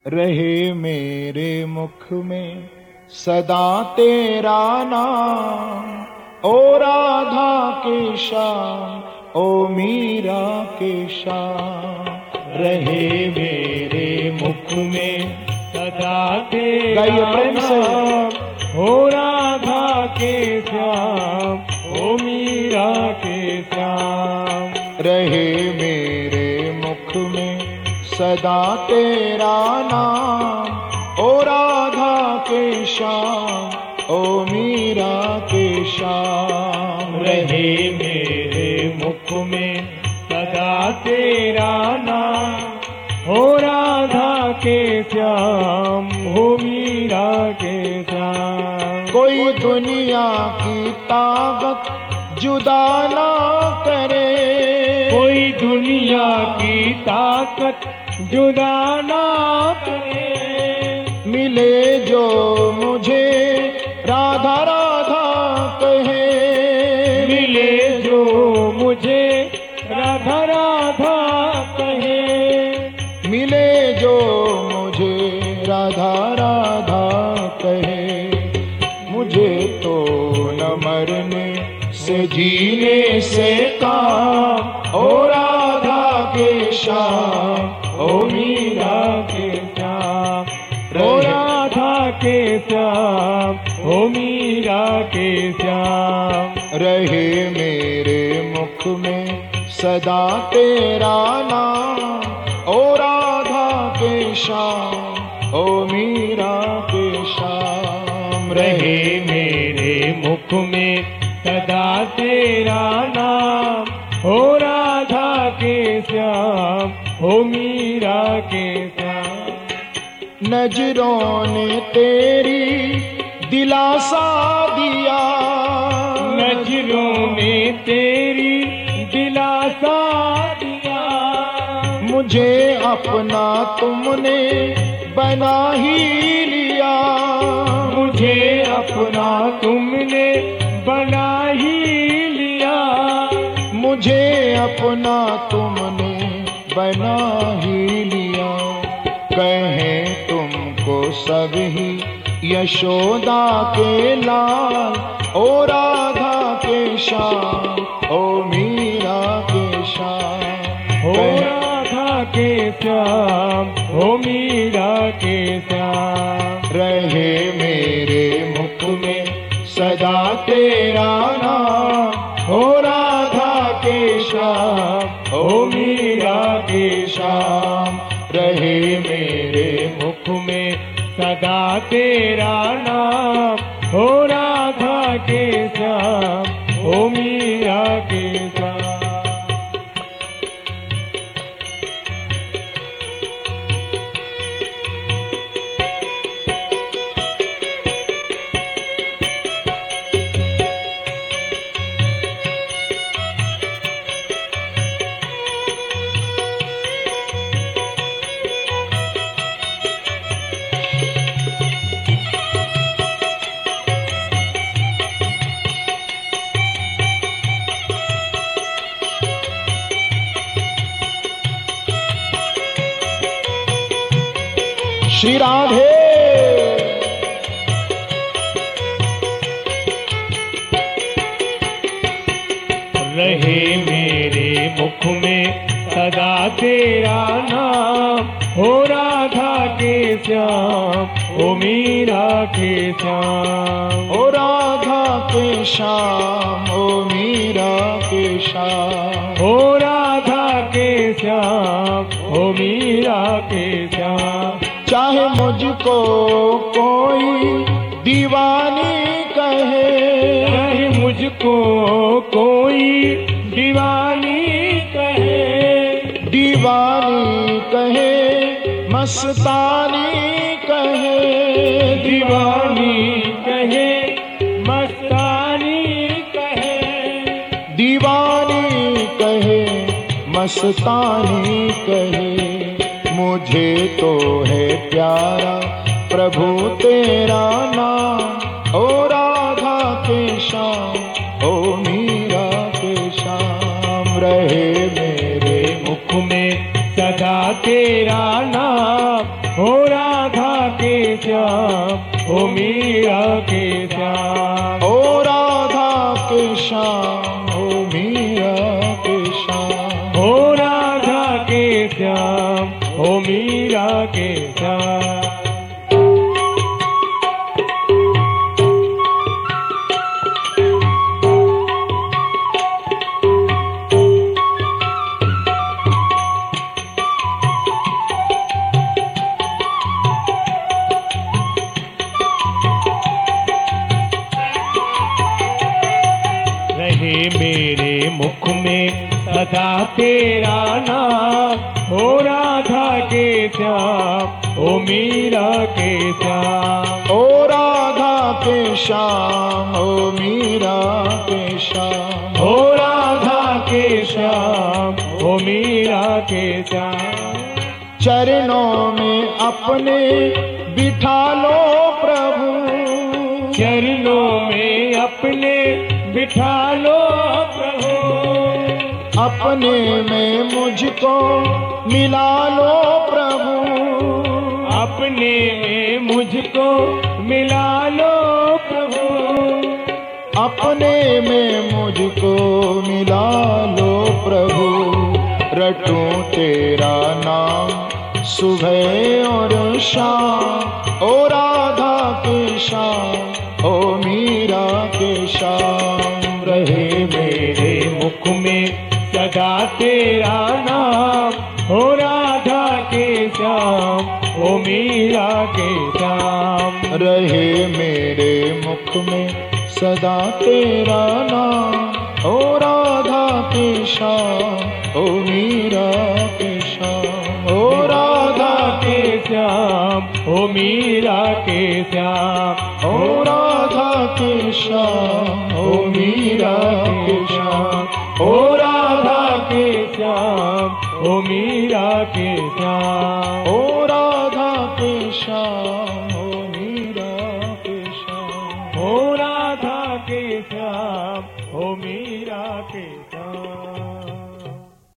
रहे मेरे मुख में सदा तेरा नाम। ओ राधा के श्याम, ओ मीरा के श्याम, रहे मेरे मुख में सदा तेरा प्रेम से। नाम। ओ राधा के श्याम, ओ मीरा के श्याम, रहे मेरे मुख में सदा तेरा नाम। ओ राधा के श्याम, ओ मीरा के श्याम, रहे मेरे मुख में सदा तेरा नाम। ओ राधा के श्याम, ओ मीरा के श्याम, कोई दुनिया की ताकत जुदा ना करे, कोई दुनिया की ताकत जुदा ना करे। मिले जो मुझे राधा राधा कहे, मिले जो मुझे राधा राधा कहे, मिले जो मुझे राधा राधा कहे। मुझे तो न मरने से जीने से काम। ओ राधा के श्याम, ओ मीरा के श्याम, ओ राधा के श्याम, ओ मीरा के श्याम, रहे मेरे मुख में सदा तेरा नाम। ओ राधा के श्याम, ओ मीरा के श्याम, रहे मेरे मुख में सदा तेरा नाम। ओ राधा के श्याम, ओ मीरा के श्याम, नजरों ने तेरी दिलासा दिया, नजरों ने तेरी दिलासा दिया। मुझे अपना तुमने बना ही लिया, मुझे अपना तुमने बना ही लिया। मुझे अपना तुमने बना ही लिया। कहें तुमको सभी यशोदा के लाल। ओ राधा के श्याम, ओ मीरा के श्याम, ओ राधा के श्याम, ओ मीरा के श्याम, रहे मेरे मुख में सदा तेरा नाम। ओ राधा के श्याम, ओ मीरा के श्याम, रहे मेरे मुख में सदा तेरा नाम। ओ राधा के श्याम, ओ मीरा के श्याम, श्री राधे। रहे मेरे मुख में सदा तेरा नाम। ओ राधा के श्याम, ओ मीरा के श्याम, ओ राधा के श्याम, ओ मीरा के श्याम, ओ राधा के श्याम, ओ मीरा के श्याम, चाहे मुझको कोई दीवानी कहे, चाहे मुझको कोई दीवानी कहे, दीवानी कहे मस्तानी कहे, दीवानी कहे मस्तानी कहे, दीवानी कहे मस्तानी कहे। मुझे तो है प्यारा प्रभु तेरा नाम। ओ राधा के श्याम, ओ मीरा के श्याम, रहे मेरे मुख में सदा तेरा नाम। हो के श्याम, ओ मीरा के श्याम। ओ राधा के श्याम, ओ मीरा के श्याम। ओ राधा के श्याम, ओ मीरा के श्याम। रहे मेरे मुख में सदा तेरा नाम, ओ राधा के श्याम, ओ मीरा के श्याम। ओ राधा के श्याम, ओ मीरा के श्याम। ओ राधा के श्याम, ओ मीरा के श्याम। चरणों में अपने बिठा लो प्रभु, चरणों में अपने बिठा लो प्रभु। अपने में मुझको मिला लो प्रभु, अपने में मुझको मिला लो प्रभु। अपने में मुझको मिला लो प्रभु। रटूं तेरा नाम सुबह और शाम, ओ राधा के श्याम, ओ मीरा के श्याम। रहे मेरे मुख में सदा तेरा नाम, ओ राधा के श्याम, ओ मीरा के श्याम। रहे मेरे मुख में सदा तेरा नाम, ओ राधा के श्याम, ओ मीरा के श्याम। ओ राधा के श्याम, ओ मीरा के श्याम। ओ राधा के श्याम, ओ मीरा के श्याम। ओ राधा के श्याम, ओ मीरा के श्याम। ओ राधा के श्याम।